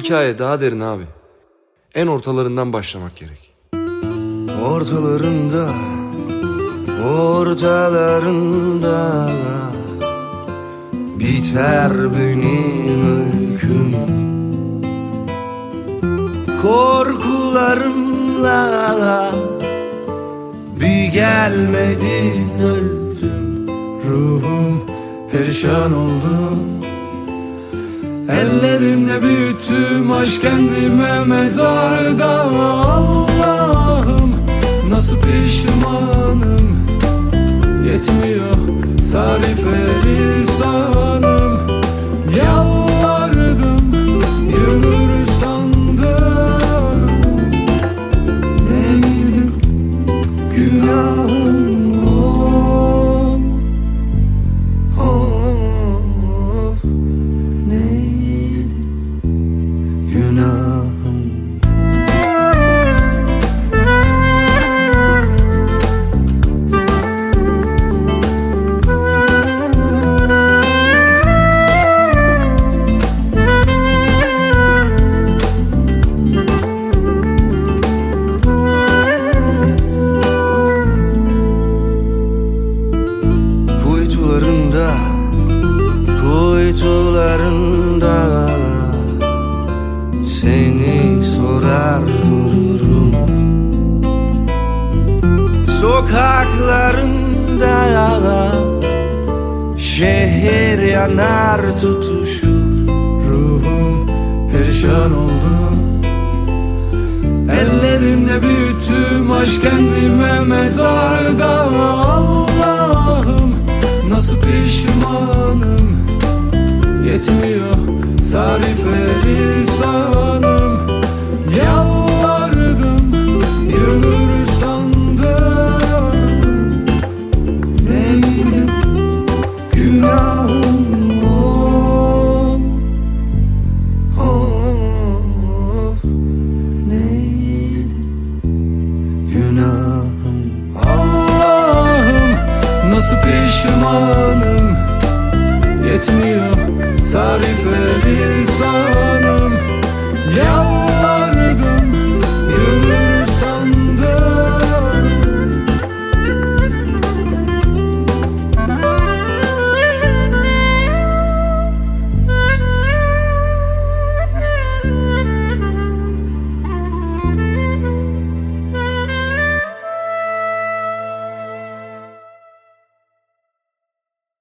hikaye daha derin abi. En ortalarından başlamak gerek. Ortalarında biter benim öyküm. Korkularımla bir gelmedin, öldüm. Ruhum perişan oldu. Ellerimle büyüttüm aşk kendime mezarda. Allah'ım nasıl pişmanım, yetmiyor tarife lisanım. Yalvardım, yılır sandım. Neydi günahım, of, of. Neydi günahım? Kuytularında seni sorar dururum. Sokaklarında şehir yanar tutuşur. Ruhum perişan oldu. Ellerimle büyüttüm aşk kendime mezarda. Allah'ım nasıl pişmanım, yetmiyor tarife lisanım. Yalvardım, yılır sandım. Neydi günahım, of, of. Neydi günahım? Allah'ım nasıl pişmanım, yetmiyor tarife lisanım.